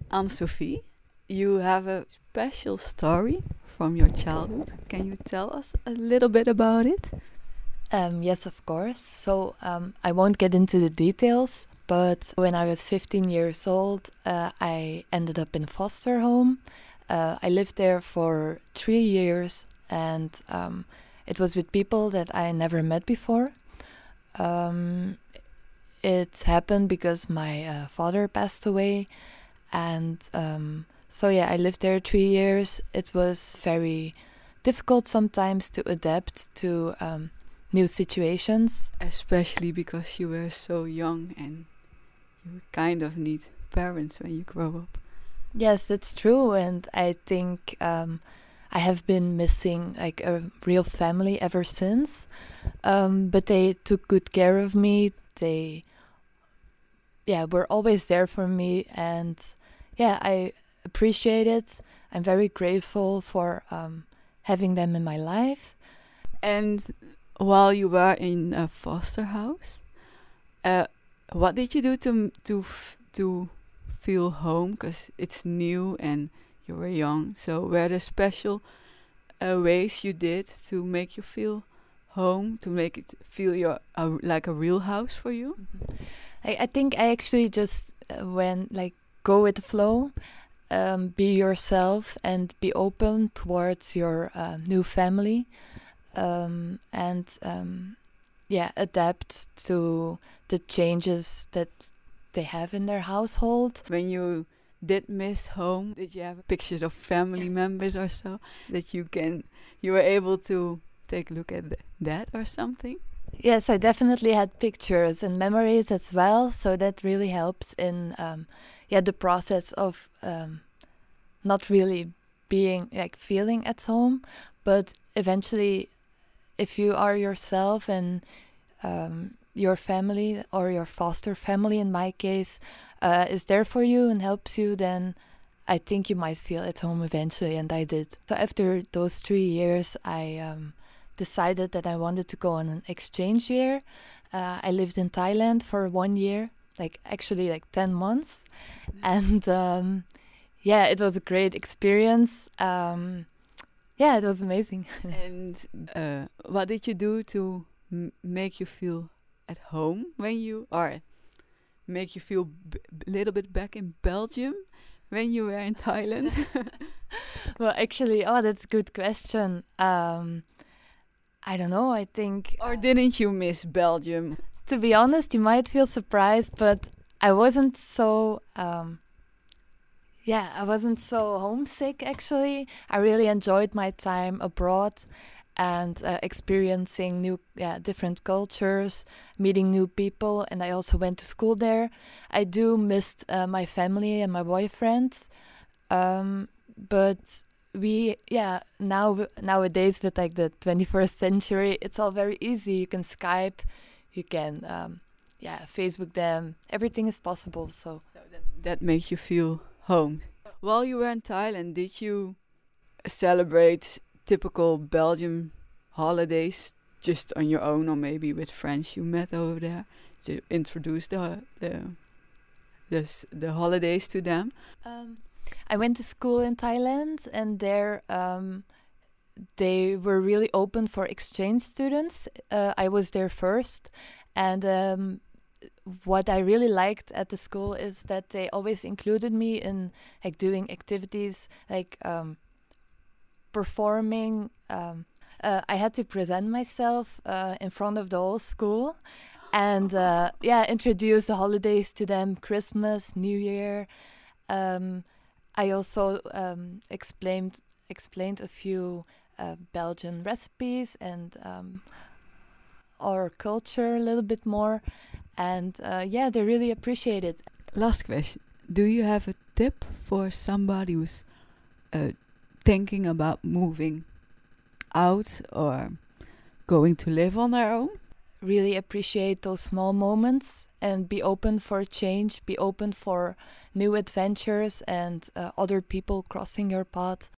Anne-Sophie, you have a special story from your childhood. Can you tell us a little bit about it? Yes, of course. So I won't get into the details, but when I was 15 years old, I ended up in a foster home. I lived there for 3 years, and it was with people that I never met before. Um, it happened because my father passed away, and so yeah, I lived there 3 years. It was very difficult sometimes to adapt to new situations. Especially because you were so young and you kind of need parents when you grow up. Yes, that's true, and I think I have been missing like a real family ever since. But they took good care of me. They, yeah, were always there for me, and yeah, I appreciate it. I'm very grateful for having them in my life. And while you were in a foster house, uh, what did you do to feel home? Because it's new and you were young. So were there special ways you did to make you feel home, to make it feel like a real house for you? I think I actually just went like go with the flow, be yourself, and be open towards your new family, and yeah, adapt to the changes that they have in their household. When you did miss home, did you have pictures of family members or so that you were able to take a look at that or something? Yes, I definitely had pictures and memories as well, so that really helps in yeah, the process of not really being like feeling at home, but eventually, if you are yourself and your family or your foster family, in my case, is there for you and helps you, then I think you might feel at home eventually, and I did. So after those 3 years, I decided that I wanted to go on an exchange year. I lived in Thailand for 1 year, like actually like 10 months. And yeah, it was a great experience. Yeah, it was amazing. And what did you do to make you feel at home when you are, make you feel a little bit back in Belgium when you were in Thailand? Well, actually, oh, that's a good question. I don't know, I think... Or didn't you miss Belgium? To be honest, you might feel surprised, but I wasn't so... yeah, I wasn't so homesick, actually. I really enjoyed my time abroad and experiencing new, different cultures, meeting new people, and I also went to school there. I do miss my family and my boyfriends, but nowadays with like the 21st century, it's all very easy. You can Skype, you can Facebook them. Everything is possible. So that makes you feel home. While you were in Thailand, did you celebrate typical Belgian holidays just on your own, or maybe with friends you met over there, to introduce the holidays to them? I went to school in Thailand, and there they were really open for exchange students. I was there first, and what I really liked at the school is that they always included me in like doing activities like performing. I had to present myself in front of the whole school, and introduce the holidays to them: Christmas, New Year. I also explained a few Belgian recipes and our culture a little bit more, and they really appreciate it. Last question: do you have a tip for somebody who's thinking about moving out or going to live on their own? Really appreciate those small moments and be open for change, be open for new adventures and other people crossing your path.